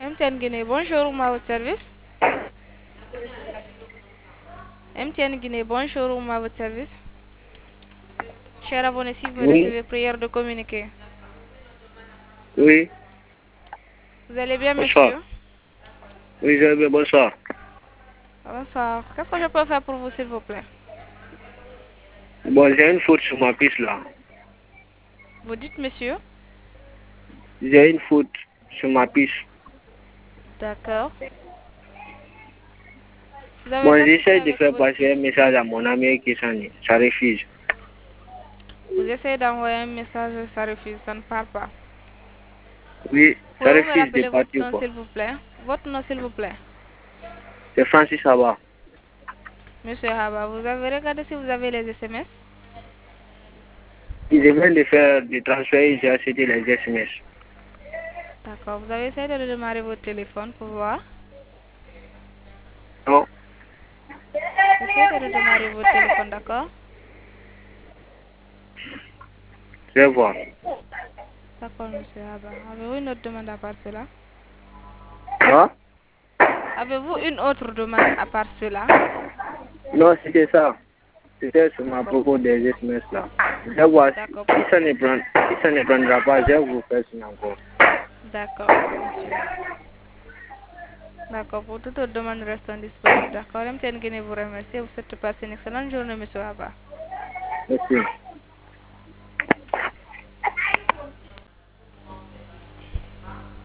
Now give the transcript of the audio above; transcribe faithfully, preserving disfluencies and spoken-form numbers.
M T N Guinée, bonjour, à votre service. M T N Guinée, bonjour, à votre service. Cher abonné, si vous Oui, recevez prière de communiquer. oui, Vous allez bien, bonsoir. monsieur? Oui, je vais bien, bonsoir. Bonsoir. Qu'est-ce que je peux faire pour vous, s'il vous plaît? Bon, j'ai une faute sur ma piste là. Vous dites, monsieur? J'ai une faute sur ma piste. D'accord. Vous avez Bon, pratiqué j'essaie de avec faire votre passer fils. un message à mon ami qui s'en est. Ça refuse. Vous essayez d'envoyer un message, ça refuse, ça ne parle pas. Oui, ça Pouvez-vous me refuse de rappeler votre partir nom, quoi. s'il vous plaît? Votre nom, s'il vous plaît. C'est Francis Saba. Monsieur Haba, vous avez regardé si vous avez les S M S? Il viens de faire des transferts, j'ai acheté les S M S. D'accord. Vous avez essayé de redémarrer votre téléphone pour voir? Non, Essayez de redémarrer votre téléphone, d'accord? je vais voir. D'accord, monsieur Haba. Avez-vous une autre demande à part cela? Hein? Avez-vous une autre demande à part cela? Non, c'était ça. C'était sur ma D'accord. propos des S M S là. Je vais voir si, D'accord. si ça ne prend, si ça ne prendra pas, je vais vous faire signe encore. D'accord, monsieur. D'accord. Pour toute autre demande restant disponible. D'accord. M T N Guinée vous remercie. Vous souhaite passer une excellente journée, monsieur Haba. Merci.